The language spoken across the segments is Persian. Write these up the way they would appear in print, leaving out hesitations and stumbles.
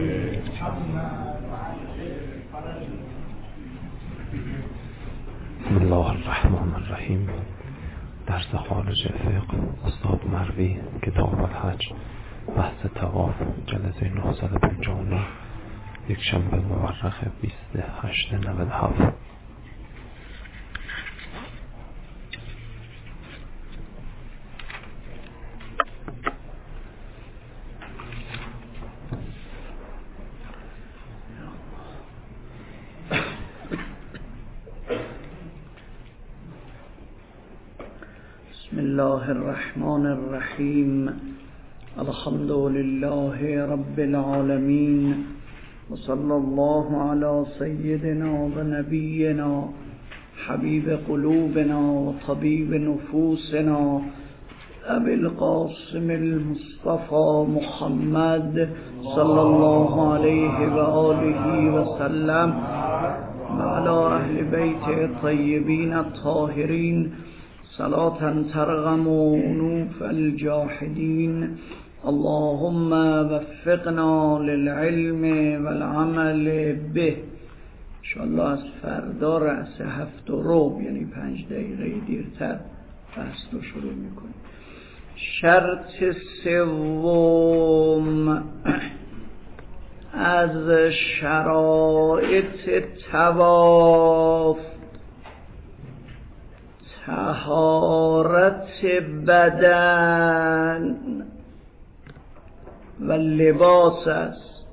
بسم الله الرحمن الرحیم. درس خارج فقه استاد مروی، کتاب الحج، بحث طواف، جلسه 959، یک شنبه مورخ 28/97. بسم الله الرحمن الرحیم. الحمد لله رب العالمین و صلی الله علی سیدنا و نبینا حبیب قلوبنا و طبیب نفوسنا ابی القاسم المصطفى محمد صلی الله علیه و آله و سلم و علی اهل بیت الطیبین الطاهرین صلاة ترغم انوف الجاحدین. اللهم وفقنا للعلم والعمل به. انشاءالله از فردا رأس 7:15 یعنی 5 دقیقه دیرتر بحث رو شروع میکنیم. شرط سوم از شرایط طواف طهارت بدن و لباس است.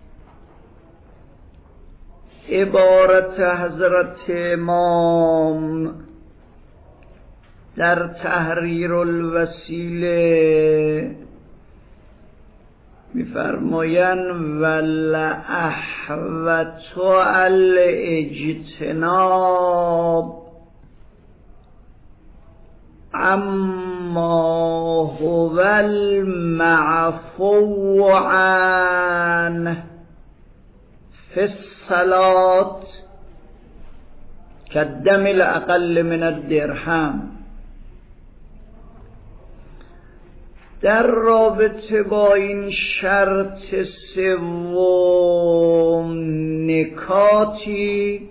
عبارت حضرت امام در تحریر الوسیله می‌فرمایند والاحوط الاجتناب اما هو المعفو عنه فی الصلاة کالدم الاقل من الدرهم. در رابطه با این شرط سوم نکاتی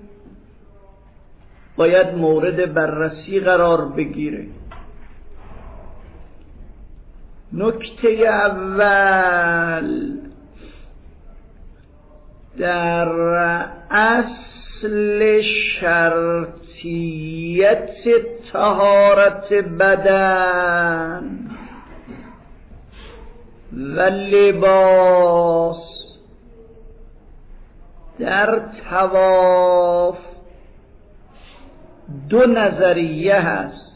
باید مورد بررسی قرار بگیره. نکته اول، در اصل شرطیت طهارت بدن و لباس در طواف دو نظریه هست.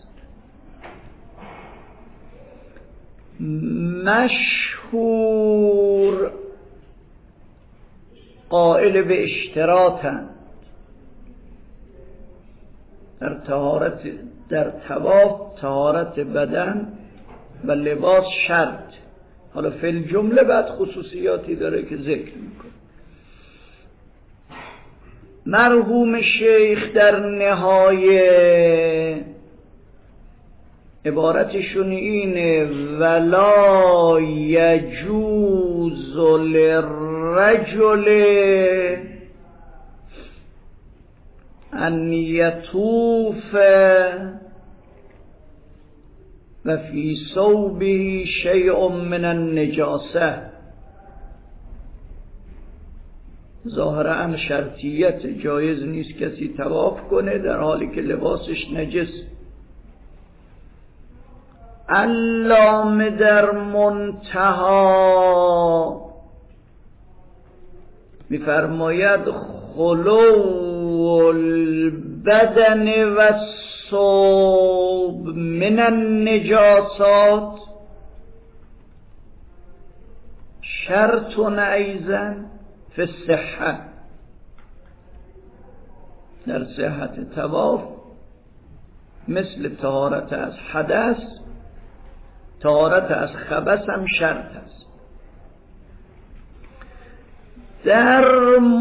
مشهور قائل به اشتراطند در طواف طهارت بدن و لباس شرط. حالا فی الجمله بعد خصوصیاتی داره که ذکر میکنه. مرحوم شیخ در نهایه عبارتشون اینه: ولا یجوز للرجل ان یطوف و فی ثوبه شیء من النجاسه. ظاهرا شرطیت جایز نیست کسی طواف کنه در حالی که لباسش نجس. علامه در منتها می‌فرماید خلو البدن و الثوب من النجاسات شرط ایضا فی الصحة. در صحت طواف مثل طهارت از حدث طهارت از خبث هم شرط است. در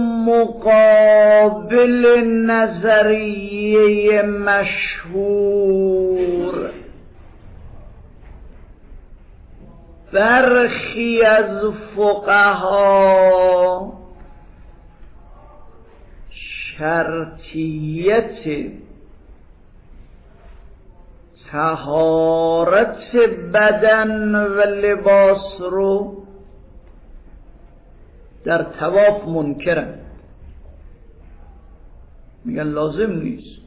مقابل نظریه مشهور برخی از فقها شرطیت طهارت بدن و لباس رو در طواف منکرن، میگن لازم نیست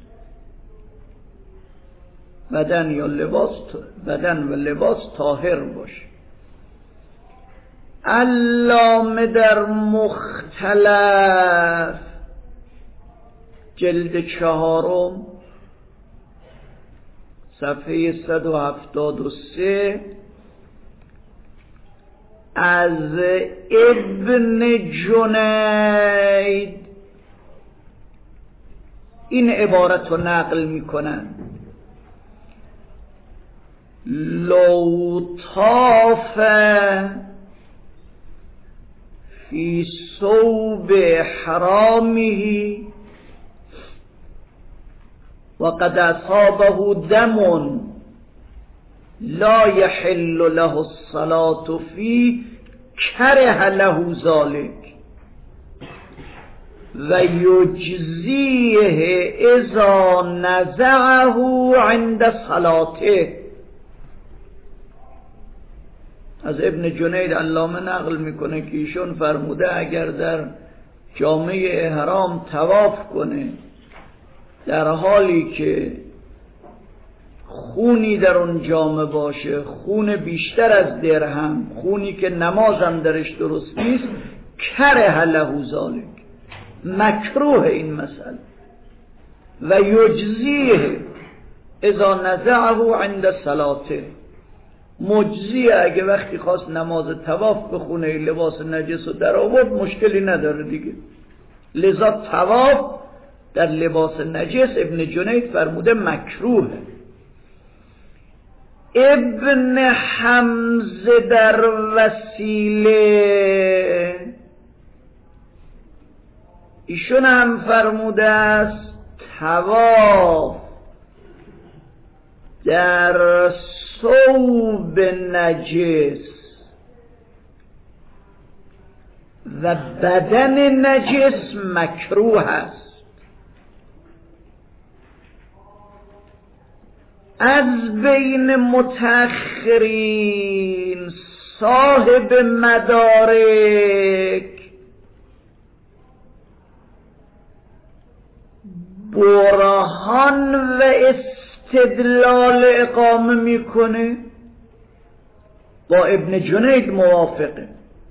بدن و لباس طاهر باشه. علامه در مختلف جلد 4 صفحه 173 از ابن جنید این عبارت رو نقل میکنن: لو طاف فی ثوب حرامه و قد اصابه دم لا يحل له الصلاة فی کره له ذلك و یجزیه اذا نزعه عند صلاته. از ابن جنید علامه نقل میکنه که ایشون فرموده اگر در جامعه احرام طواف کنه در حالی که خونی در اون جامعه باشه، خون بیشتر از درهم، خونی که نمازم درش درست نیست، کره له ذلک، مکروه این مسئله. و یجزیه اذا نزعه عند صلاته، مجزیه اگه وقتی خواست نماز طواف بخونه لباس نجس رو در آورد مشکلی نداره دیگه. لذا طواف در لباس نجس ابن جنید فرموده مکروهه. ابن حمزه در وسیله ایشون هم فرموده است طواف در ثوب نجس و بدن نجس مکروه است. از بین متأخرین صاحب مدارک برهان و استدلال اقامه میکنه با ابن جنید موافقه،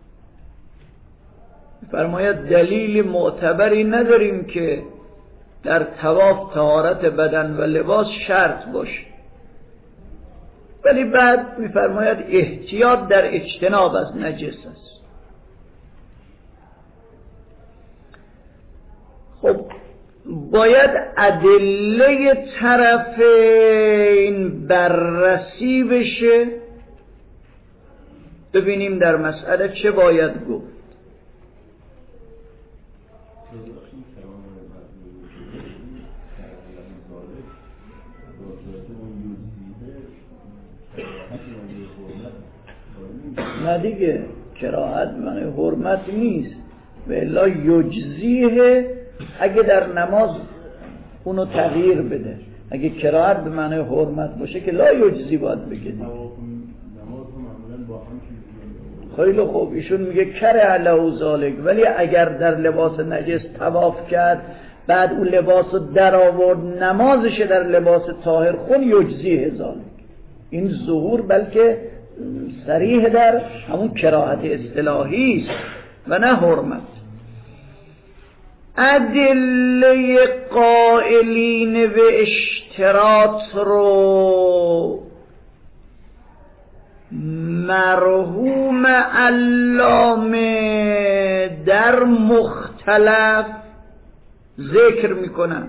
فرماید دلیل معتبری نداریم که در طواف طهارت بدن و لباس شرط باشه، ولی بعد میفرماید احتیاط در اجتناب از نجس است. خب باید ادله طرفین بررسی بشه، ببینیم در مسئله چه باید گفت. نه دیگه، کراهت معنی حرمت نیست، و الا یجزیه اگه در نماز اونو تغییر بده. اگه کراهت به معنی حرمت باشه که لا یجزی باید بگه. خیلی خوب، ایشون میگه کره له ذلک، ولی اگر در لباس نجس طواف کرد بعد اون لباس رو در آورد نمازش در لباس طاهر خون یجزیه ذلک. این ظهور بلکه صریح در همون کراهت اصطلاحی است و نه حرمت. ادله قائلین به اشتراط رو مرحوم علامه در مختلف ذکر میکنن.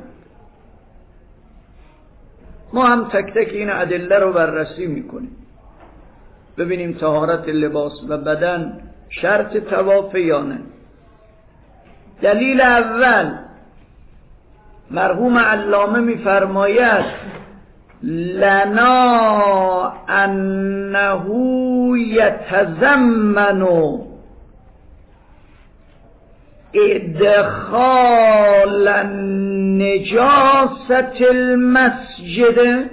ما هم تک تک این ادله رو بررسی میکنیم، ببینیم طهارت لباس و بدن شرط طواف یا نه. دلیل اول، مرحوم علامه میفرماید لنا انه یتضمن ادخال نجاست المسجد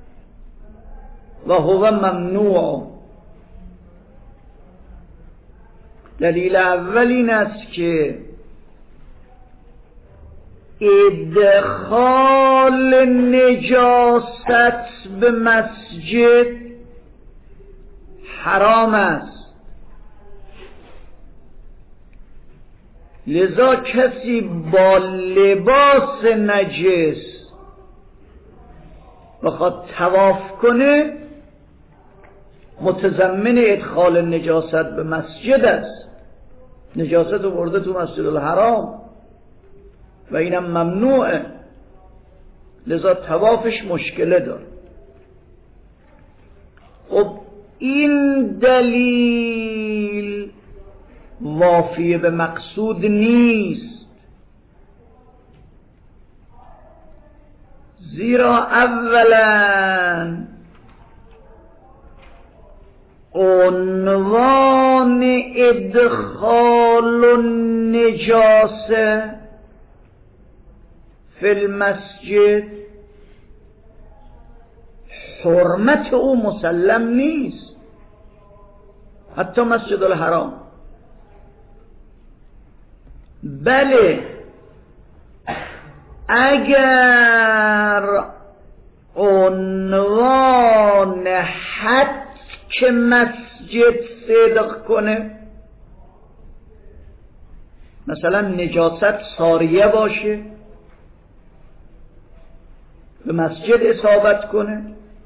و هو ممنوع. دلیل اول این است که ادخال نجاست به مسجد حرام است، لذا کسی با لباس نجس بخواد طواف کنه متضمن ادخال نجاست به مسجد است. نجاست رو برده تو مسجد الحرام و اینم ممنوعه، لذا طوافش مشکله داره. خب این دلیل وافی به مقصود نیست، زیرا اولا عنوان ادخال النجاسه فی المسجد حرمت او مسلم نیست، حتی مسجد الحرام. بله اگر عنوان حک مسجد صدق کنه، مثلا نجاست ساریه باشه به مسجد اصابت کنه،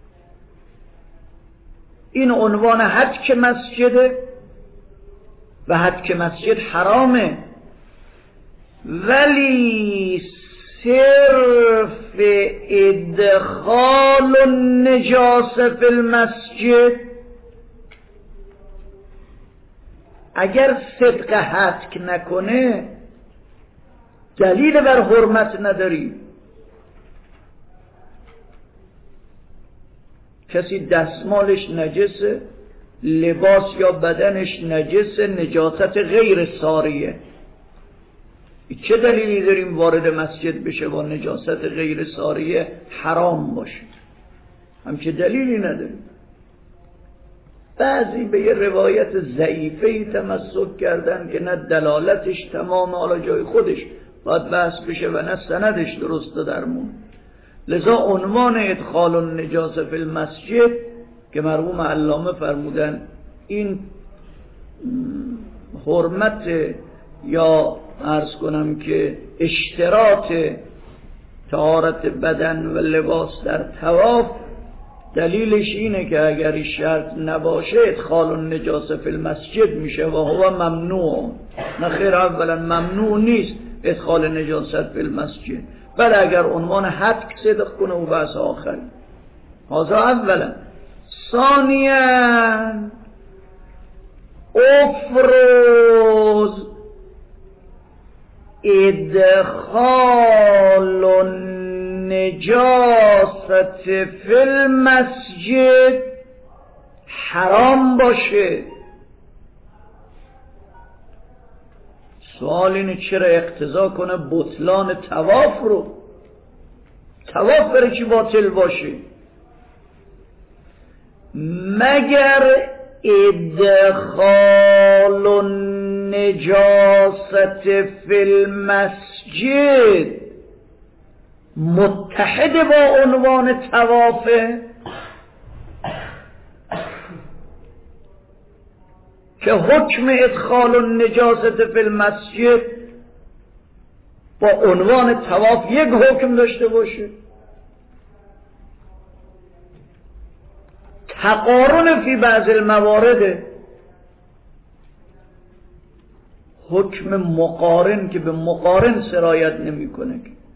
این عنوان حک مسجده و حک مسجد حرامه. ولی صرف ادخال النجاسه فی المسجد اگر صدق حک نکنه دلیل بر حرمت نداری. کسی دستمالش نجسه، لباس یا بدنش نجسه، نجاست غیر ساریه، چه دلیلی داریم وارد مسجد بشه با نجاست غیر ساریه حرام باشه؟ همچه دلیلی نداریم. بعضی به یه روایت ضعیفه‌ای تمسک کردن که نه دلالتش تمام حالا جای خودش باید بحث بشه و نه سندش درسته درمون. لذا عنوان ادخال النجاسه فی المسجد که مرحوم علامه فرمودن این حرمت یا عرض کنم که اشتراط طهارت بدن و لباس در طواف، دلیلش اینه که اگر این شرط نباشه ادخال النجاسه فی المسجد میشه و هو ممنوع. نه خیر، اولا ممنوع نیست ادخال نجاست فی المسجد، بله اگر عنوان حک صدق کنه و بحث آخری. هذا اولا. ثانیا افرز ادخال النجاسة فی المسجد حرام باشه. سوال اینه چرا اقتضا کنه بطلان طواف رو؟ طواف برای چی باطل باشه؟ مگر ادخال النجاست فی المسجد متحد با عنوان طوافه که حکم ادخال النجاست فی المسجد با عنوان طواف یک حکم داشته باشه؟ تقارن فی بعض الموارد، حکم مقارن که به مقارن سرایت نمیکنه.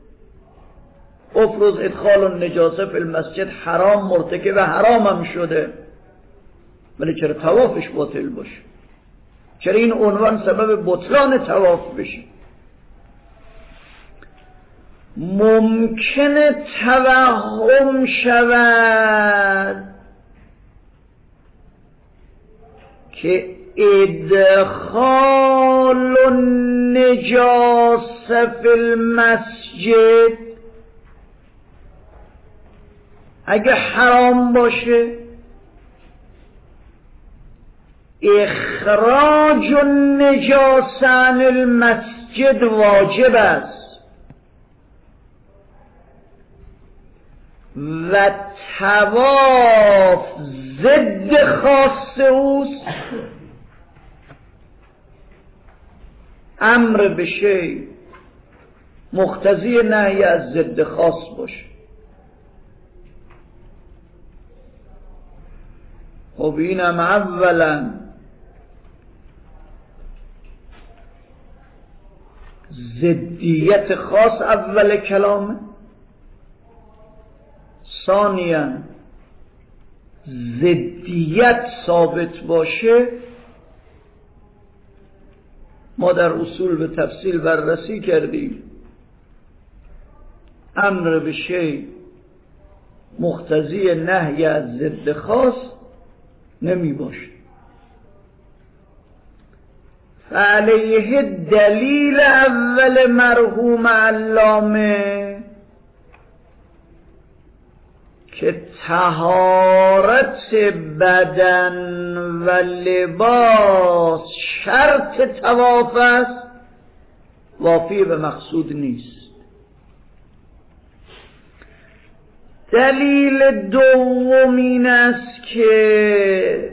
افرض ادخال النجاسه فی المسجد حرام، مرتکب حرام هم شده، ولی چرا طوافش باطل باشه؟ چرا این عنوان سبب بطلان طواف بشه؟ ممکن توهم شود که ادخال النجاسه فی المسجد اگه حرام باشه، اخراج النجاسه عن المسجد واجب است و طواف ضد خاص اوست. امر به شی مقتضی نهی از ضد خاص باشه. خب اینم اولا ضدیت خاص اول کلامه، ثانیاً ضدیت ثابت باشه. ما در اصول به تفصیل بررسی کردیم امر به شی مقتضی نهی از ضد خاص نمی باشه. فعلیه دلیل اول مرحوم علامه که طهارت بدن و لباس شرط طواف است، وافی به مقصود نیست. دلیل دوم این است که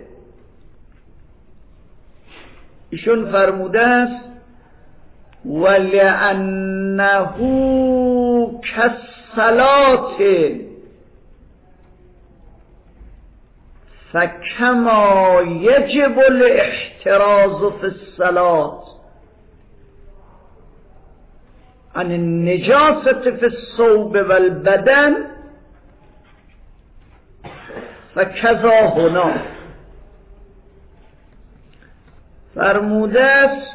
ایشون فرموده است ولعنه کالصلاة فکما یجب الاحتراز فی الصلاة عن النجاسة فی الثوب والبدن فکذا هنا. فرموده است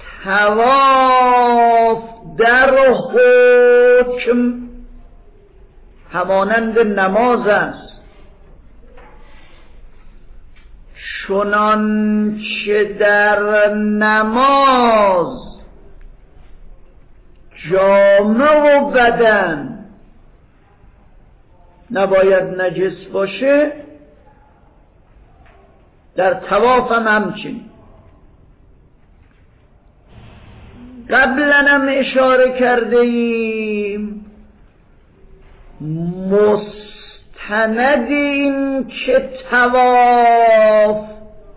طواف در حکم همانند نماز است، چنانچه در نماز جامه و بدن نباید نجس باشه، در طواف هم همچنین. قبلا هم اشاره کرده ایم مستند این که طواف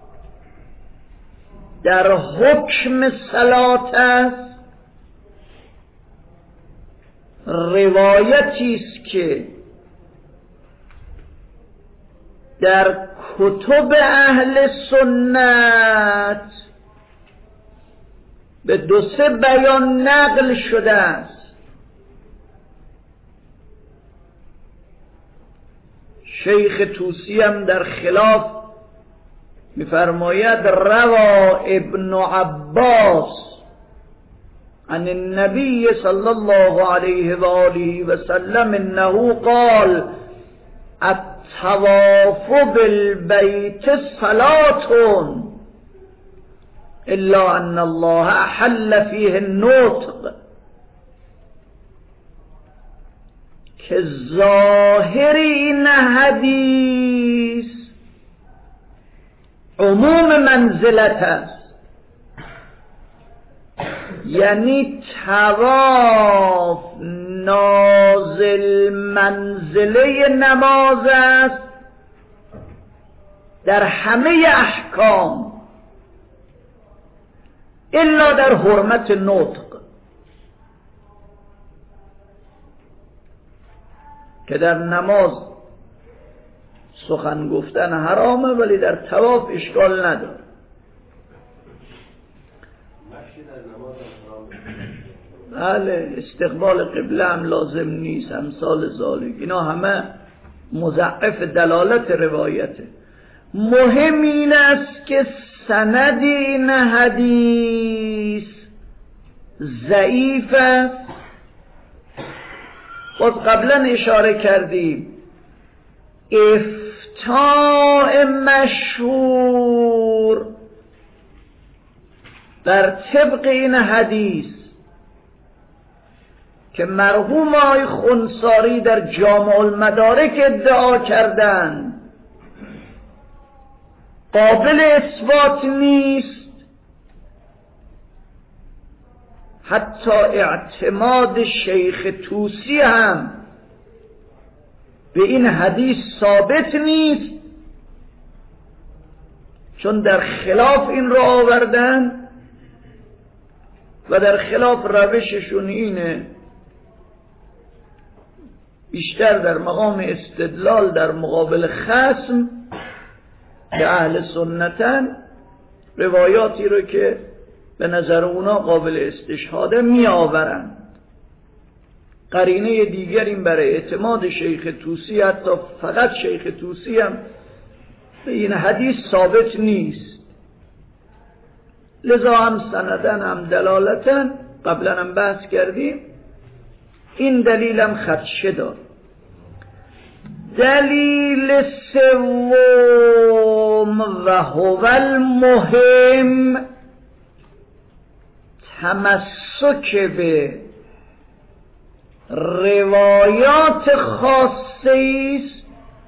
در حکم صلات است روایتی است که در کتب اهل سنت به دو سه بیان نقل شده است. شیخ طوسی هم در خلاف می‌فرماید روا ابن عباس عن النبي صلی الله علیه و آله و سلم انه قال الطواف بالبیت صلاة الا ان الله احل فیه النطق، که ظاهر این حدیث عموم منزلت است، یعنی طواف نازل منزله نماز است در همه احکام الا در حرمت نطق، که در نماز سخن گفتن حرامه ولی در طواف اشکال نداره. بله، استقبال قبله هم لازم نیست، امثال ذالک، اینا همه مضاعف دلالت روایته. مهم این است که سند این حدیث ضعیف است باز قبلا اشاره کردیم افتاء مشهور در طبق این حدیث که مرحوم آقای خنثاری در جامع المدارک ادعا کردند قابل اثبات نیست، حتی اعتماد شیخ طوسی هم به این حدیث ثابت نیست، چون در خلاف این را آوردن و در خلاف روششون اینه، بیشتر در مقام استدلال در مقابل خصم که اهل سنتن روایاتی رو که به نظر اونا قابل استشهاده می آورن. قرینه دیگر این برای اعتماد شیخ طوسی، حتی فقط شیخ طوسی هم به این حدیث ثابت نیست، لذا هم سندن هم دلالتن قبلا هم بحث کردیم این دلیل هم خدشه دار. دلیل سوم و هو المهم تمسک به روایات خاصه است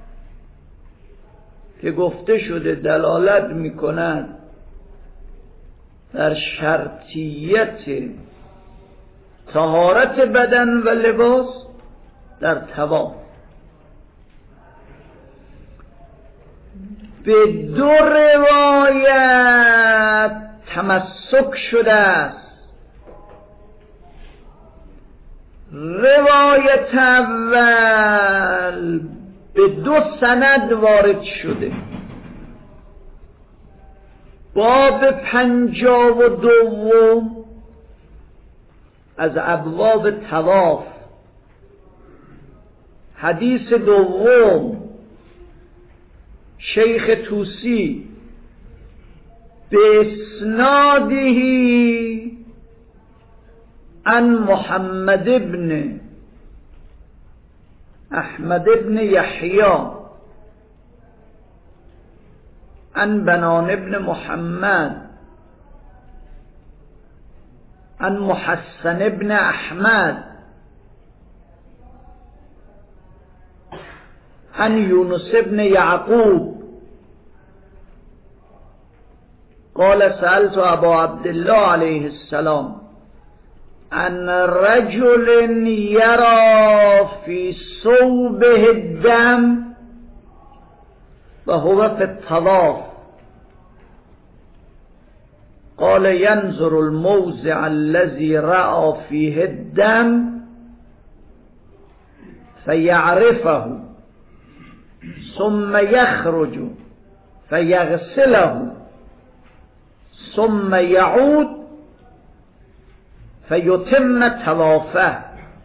که گفته شده دلالت می‌کند در شرطیت طهارت بدن و لباس در طواف. به دو روایت تمسک شده است. روایت اول به دو سند وارد شده. باب 52 از ابواب طواف، حدیث دوم شیخ طوسی به اسنادهی عن محمد ابن احمد ابن یحیی عن بنان ابن محمد عن محسن ابن احمد عن یونس ابن یعقوب قال سألت ابا عبدالله علیه السلام عن رجل یرا فی ثوبه الدم و هو فی الطواف قال ينظر الموضع الذي رأى فيه الدم فيعرفه ثم يخرج فيغسله ثم يعود فيتم طوافه.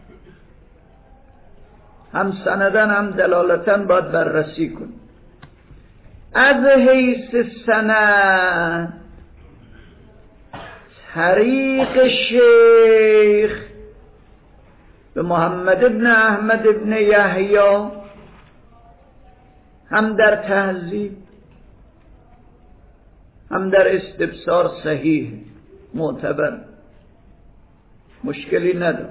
هم سندن هم دلالتن باید بررسی کن. از حیث سند طریق شیخ به محمد ابن احمد ابن یحیی هم در تهذیب هم در استبصار صحیح معتبر، مشکلی نداره.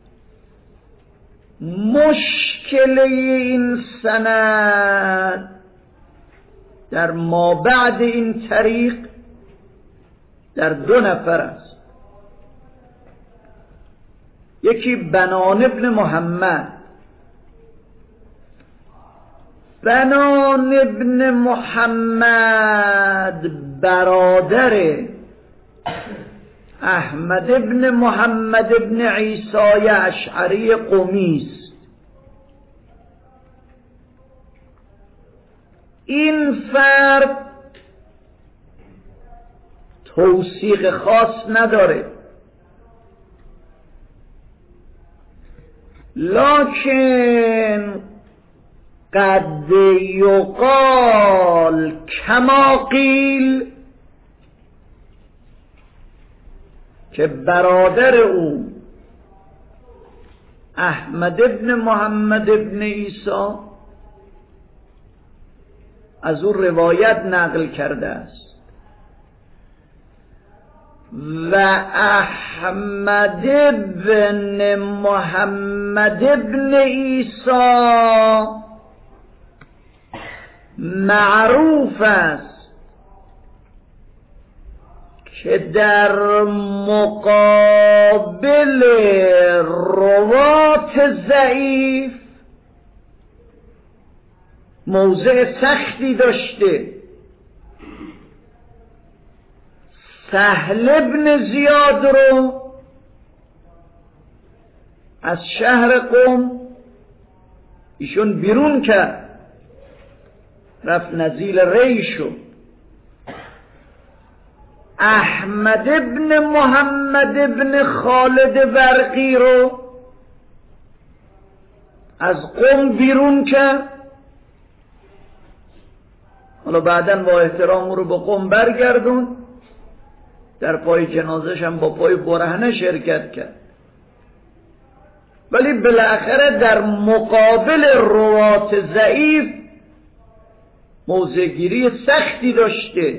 مشکل این سند در ما بعد این طریق در دو نفر است. یکی بنان ابن محمد. بنان ابن محمد برادر احمد ابن محمد ابن عیسی اشعری قمی است. این فرد توثیق خاص نداره، لکن قد یقال کما قیل که برادر او احمد ابن محمد ابن عیسی از او روایت نقل کرده است و احمد ابن محمد ابن عیسی معروف است که در مقابل روات ضعیف موضع سختی داشته. سهل ابن زیاد رو از شهر قم ایشون بیرون کرد، رفت نزیل ری شد. احمد ابن محمد ابن خالد برقی رو از قم بیرون کرد. حالا بعداً با احترام او رو به قم برگردون، در پای جنازش هم با پای برهنه شرکت کرد، ولی بالاخره در مقابل روات ضعیف موضع‌گیری سختی داشته.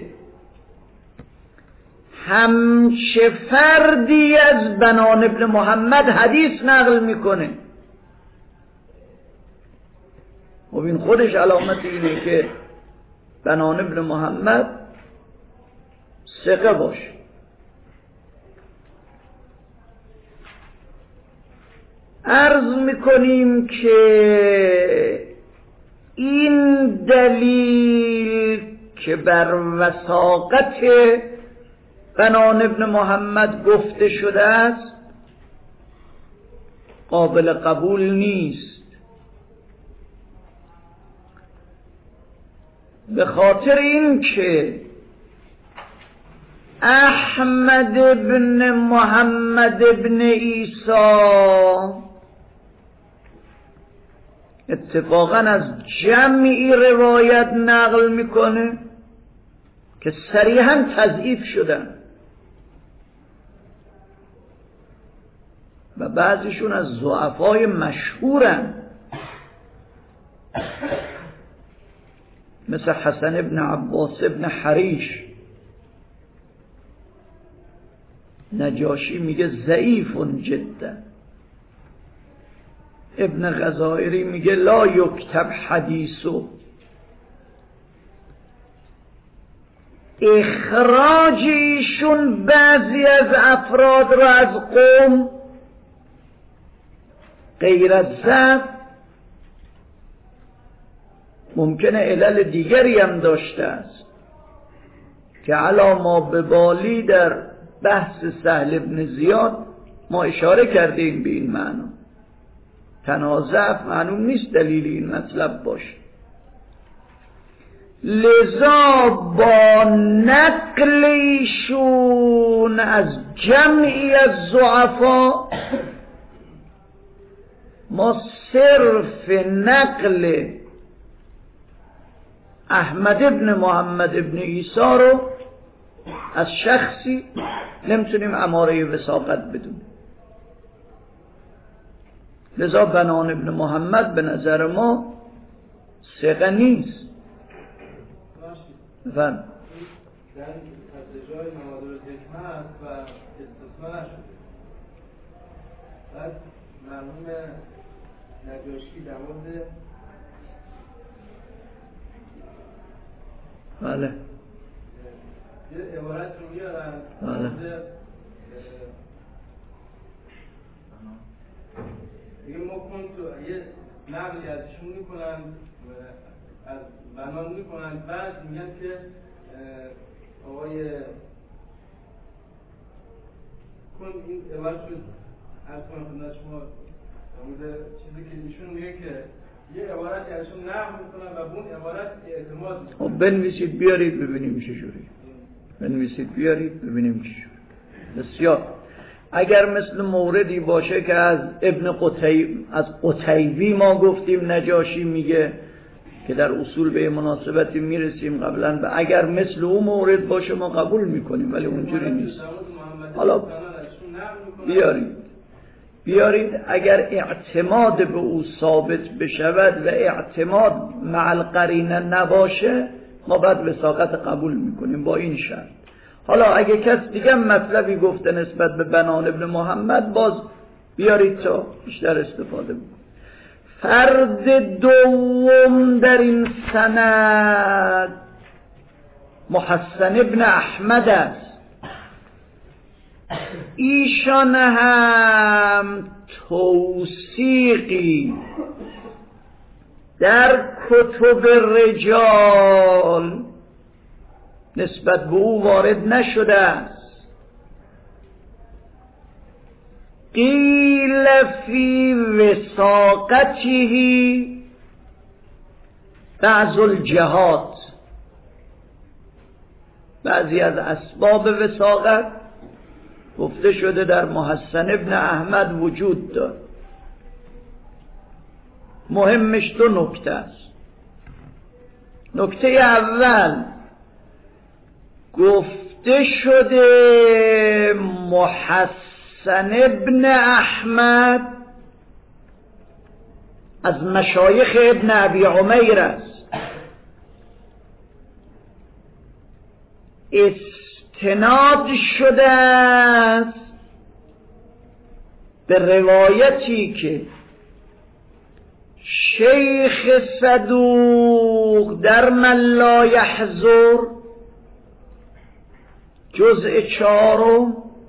همچه فردی از بنان ابن محمد حدیث نقل میکنه. و این خودش علامت اینه که بنان ابن محمد ثقه باشه. عرض میکنیم که این دلیل که بر وثاقت بنان ابن محمد گفته شده است قابل قبول نیست، به خاطر این که احمد ابن محمد ابن عیسی اتفاقا از جمعی روایت نقل میکنه که صریحاً تضعیف شدن و بعضیشون از ضعفای مشهورن، مثل حسن ابن عباس ابن حریش. نجاشی میگه ضعیف جدا. ابن غزائری میگه لا یکتب حدیثو. اخراج ایشون بعضی از افراد را از قوم غیر از ضعف ممکنه علل دیگری هم داشته است که علا ما ببالی در بحث سهل ابن زیاد ما اشاره کردیم به این معنا. تنها ضعف معلوم نیست دلیل این مطلب باشه. لذا با نقل ایشون از جمعی از ضعفا ما صرف نقل احمد ابن محمد ابن عیسی رو از شخصی نمیتونیم اماره وثاقت بدونیم. لذا بنان ابن محمد به نظر ما ثقه نیست. در از جای نوادر ذکر هست و استثناء نشده. بعد مرحوم نجاشی در مورد بله یه عبارت رو میارن دیگه ما کنتو یه نقلی ازشون میکنن از بنان میکنن، بعد میگن که آقای کن این عبارت رو از کنم شما چیزی که ایشون میگه که یه عبارت ازشون نقل میکنن و اون عبارت اعتماد میکنن. خب بنویسید بیارید ببینیم چجوری. بنویسید بیارید ببینیم چجوری. بسیار. اگر مثل موردی باشه که از از قتیبی ما گفتیم نجاشی میگه که در اصول به مناسبتی میرسیم قبلا، و اگر مثل اون مورد باشه ما قبول میکنیم، ولی اونجوری نیست. حالا بیارید بیارید اگر اعتماد به او ثابت بشود و اعتماد مع القرینه نباشه ما بعد وثاقت قبول میکنیم با این شرط. حالا اگه کس دیگه مطلبی گفته نسبت به بنان ابن محمد باز بیارید تا بیشتر استفاده بکنیم. فرد دوم در این سند محسن ابن احمد است. ایشان هم توثیقی در کتب رجال نسبت به او وارد نشده است. قیل فی وثاقته بعض الجهات، بعضی از اسباب وثاقت گفته شده در محسن ابن احمد وجود دارد. مهمش دو نکته است. نکته اول گفته شده محسن ابن احمد از مشایخ ابن ابی عمیر است. استناد شده است به روایتی که شیخ صدوق در من لا یحضر جزء 4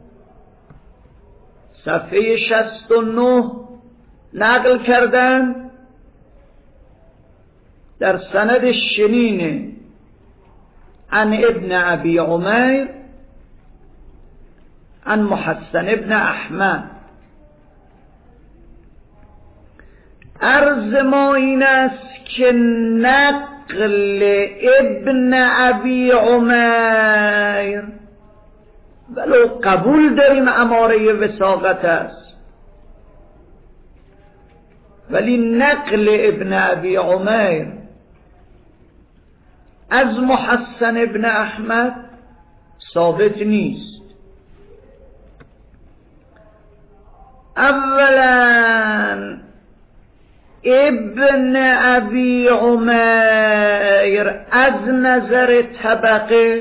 صفحه 69 نقل کردن در سند شنینه عن ابن ابی عمیر عن محسن ابن احمد. عرض ما این است که نقل ابن ابی عمیر ولو قبول داریم اماره وثاقت است، ولی نقل ابن ابی عمیر از محسن ابن احمد ثابت نیست. اولا ابن ابی عمیر از نظر طبقه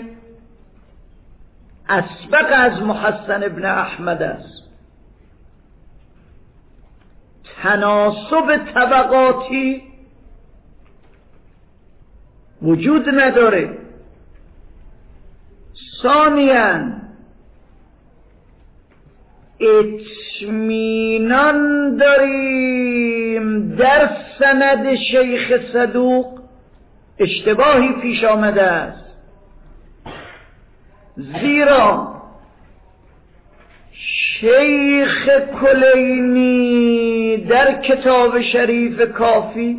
اسبق از محسن ابن احمد است. تناسب طبقاتی وجود نداره. ثانیاً اطمینان داریم در سند شیخ صدوق اشتباهی پیش آمده است، زیرا شیخ کلینی در کتاب شریف کافی،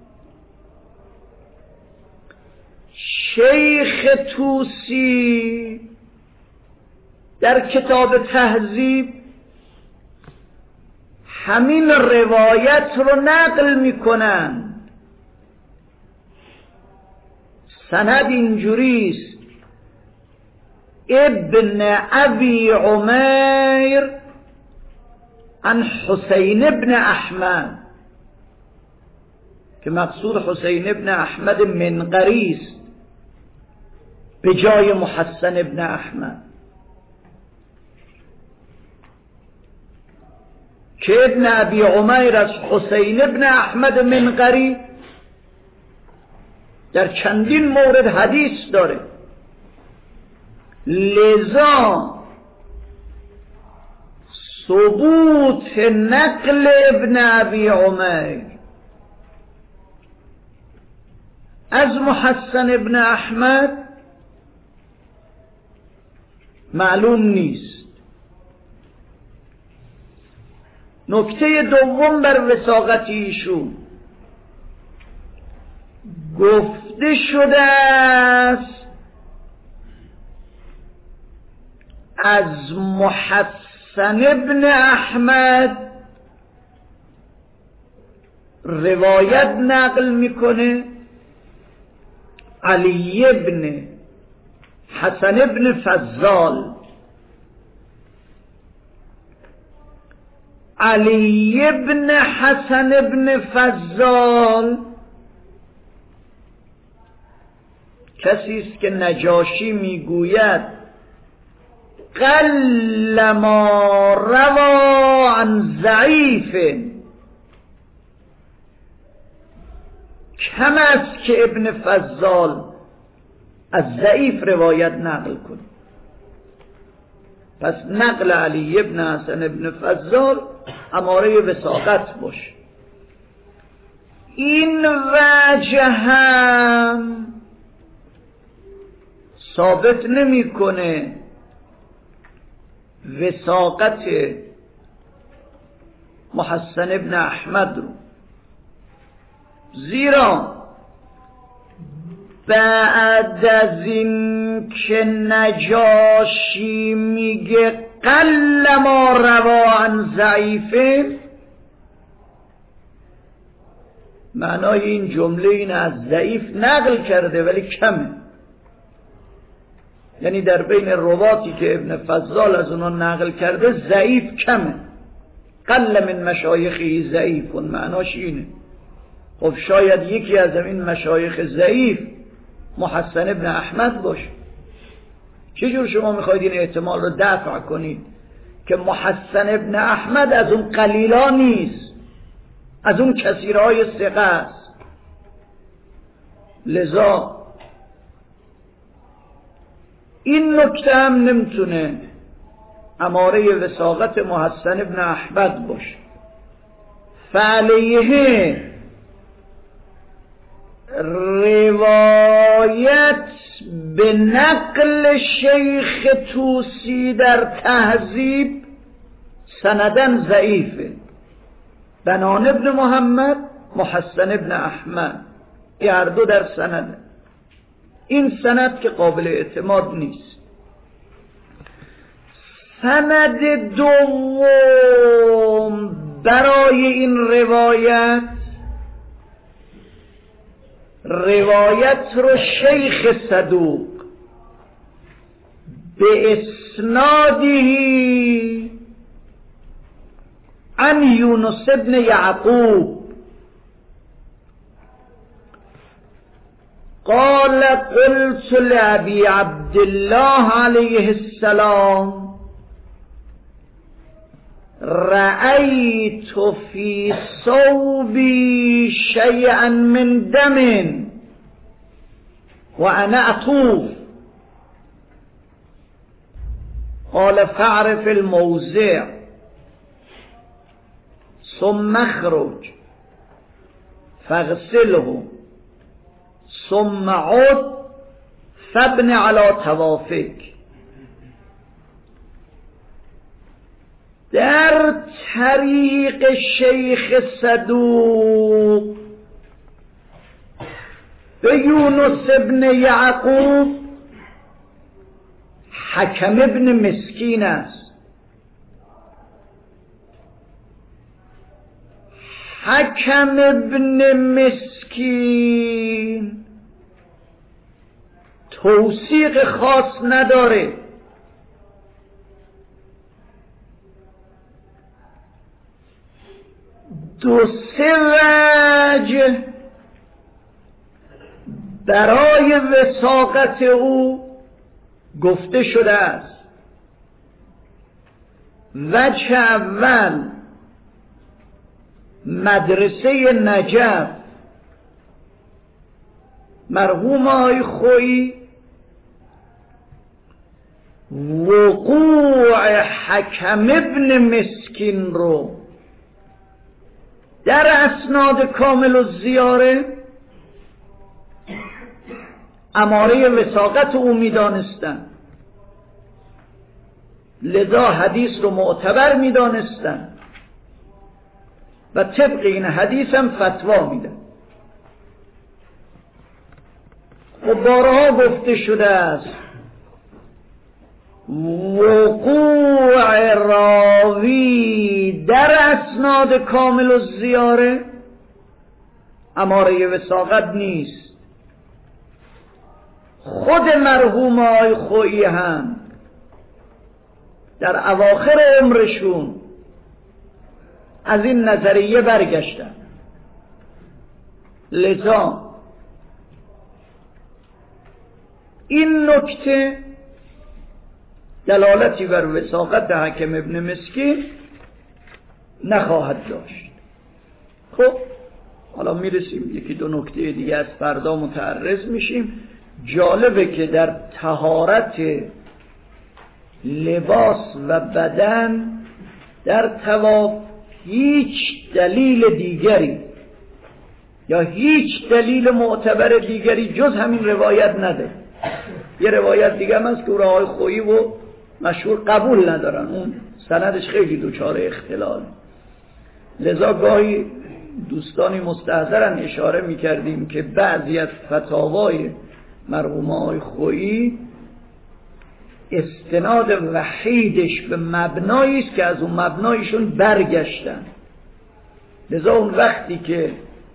شیخ توسی در کتاب تهذیب همین روایت رو نقل میکنند. سند اینجوریست: ابن ابی عمیر عن حسین ابن احمد، که مقصود حسین ابن احمد منقری است به جای محسن ابن احمد، که ابن ابی عمیر از حسین ابن احمد منقری در چندین مورد حدیث داره. لذا ثبوت نقل ابن ابی عمیر از محسن ابن احمد معلوم نیست. نکته دوم بر وثاقت ایشون گفته شده است از محسن ابن احمد روایت نقل میکنه علی ابن حسن ابن فضال علی ابن حسن ابن فضال کسی است که نجاشی میگوید قل ما روا عن ضعیف، کم است که ابن فضال از ضعیف روایت نقل کنه. پس نقل علی ابن حسن ابن فضال اماره وثاقت باشه. این وجه هم ثابت نمیکنه وثاقت محسن ابن احمد رو، زیرا بعد از این که نجاشی میگه قل ما روا عن ضعیفه، معنای این جمله این از ضعیف نقل کرده ولی کمه، یعنی در بین رواتی که ابن فضال از اونا نقل کرده ضعیف کمه. قل من مشایخی ضعیف، معناش اینه. خب شاید یکی از این مشایخ ضعیف محسن ابن احمد باشه. چجور شما میخواید این احتمال رو دفع کنید که محسن ابن احمد از اون قلیلا نیست، از اون کثیرهای ثقه است؟ لذا این نکته هم نمیتونه اماره وثاقت محسن ابن احمد باشه. فعلیه روایت به نقل شیخ توسی در تهذیب سندن ضعیفه. بنان ابن محمد، محسن ابن احمد، این هر دو در سنده. این سند که قابل اعتماد نیست. سند دوم برای این روایت رو شیخ صدوق به اسنادی عن یونس ابن یعقوب قال قلت لأبي عبد الله عليه السلام رأيت في ثوبي شيئا من دم وأنا أطوف قال فاعرف الموضع ثم اخرج فاغسله ثم عد فابن على توافک. در طریق شیخ صدوق به یونس ابن یعقوب حکم ابن مسکین است. حکم ابن مسکین توثیق خاص نداره. دو سه وجه برای وثاقت او گفته شده است. وجه اول مدرسه نجف مرحوم آقای خویی وقوع حکم ابن مسکین رو در اسناد کامل الزیاره اماره وثاقت او میدانستند، لذا حدیث رو معتبر میدانستند و طبق این حدیث هم فتوا میدن. و بارها گفته شده است وقوع راوی در اسناد کامل الزیاره اماره وثاقت نیست. خود مرحوم آقای خویی هم در اواخر عمرشون از این نظریه برگشتن. لذا این نکته دلالتی بر وثاقت حکم ابن مسکین نخواهد داشت. خب حالا میرسیم یکی دو نکته دیگه از فردا متعرض میشیم. جالبه که در طهارت لباس و بدن در طواف هیچ دلیل دیگری یا هیچ دلیل معتبر دیگری جز همین روایت نداره. یه روایت دیگه هم هست که آقای خویی و مشهور قبول ندارن، اون سندش خیلی دوچار اختلال. لذا گاهی دوستانی مستحضرن اشاره میکردیم که بعضی از فتاوای مرحوم آقای خویی استناد وحیدش به مبنایی است که از اون مبنایشون برگشتن. لذا اون وقتی که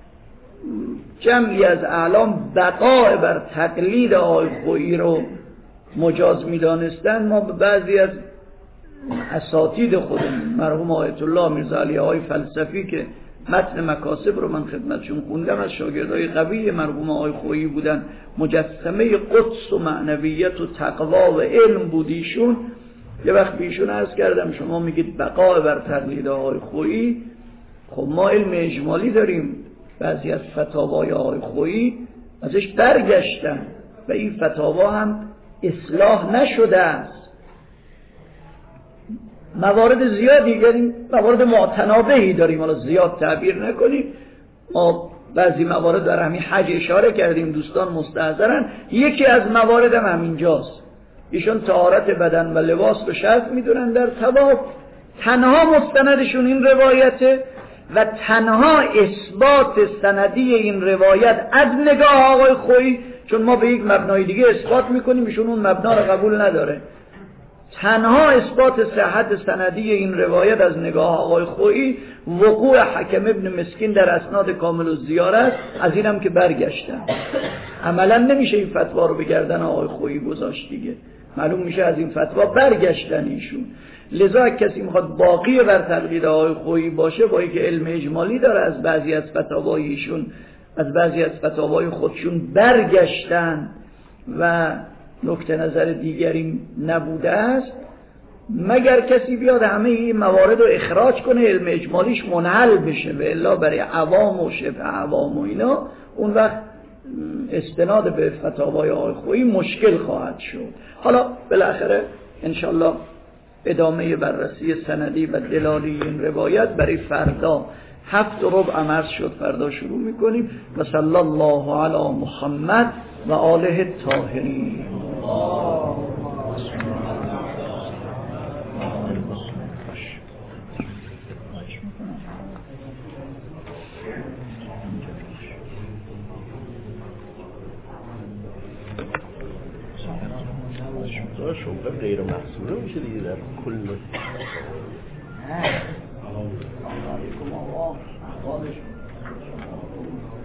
جمعی از اعلام بقای بر تقلید آقای خویی رو مجاز می‌دانستند، ما به بعضی از اساتید خودمون مرحوم آیت الله میرزا علی آقای فلسفی که متن مکاسب رو من خدمتشون خوندم، از شاگردای قوی مرحوم آقای خویی بودن، مجسمه قدس و معنویت و تقوا و علم بودیشون. یه وقت بیشون عرض کردم شما میگید بقای بر تقلید آقای خویی، خب ما علم اجمالی داریم، بعضی از فتاوای آقای خویی ازش برگشتن و این فتاوا هم اصلاح نشده است. موارد زیادی داریم، موارد متنابهی داریم، حالا زیاد تعبیر نکنیم. ما بعضی موارد در همین حج اشاره کردیم، دوستان مستحضرن. یکی از موارد هم همینجاست. ایشون طهارت بدن و لباس رو شرط میدونن در طواف، تنها مستندشون این روایته و تنها اثبات سندی این روایت از نگاه آقای خویی، چون ما به یک مبنای دیگه اثبات میکنیم ایشون اون مبنا رو قبول نداره، تنها اثبات صحت سندی این روایت از نگاه آقای خویی وقوع حکم ابن مسکین در اسناد کامل الزیارت، از اینم که برگشتن. عملا نمیشه این فتوا رو به گردن آقای خویی گذاشت دیگه، معلوم میشه از این فتوا برگشتن ایشون. لذا کسی میخواد باقی بر تقلید آقای خویی باشه، با اینکه علم اجمالی داره، از بعضی از فتاوای ایشون، از بعضی از فتاوای خودشون برگشتن و نکته نظر دیگری نبوده است، مگر کسی بیاد همه این موارد رو اخراج کنه، علم اجمالیش منحل بشه، و الا برای عوام و شبه عوام و اینا اون وقت استناد به فتاوای آقای خویی مشکل خواهد شد. حالا بالاخره انشالله ادامه بررسی سندی و دلالی این روایت برای فردا 7:15 عرض شد، فردا شروع میکنیم. و صلی الله علی محمد و آله الطاهرین. شغل غیر محصوله میشه دیگه در کل. سلام علیکم آقا.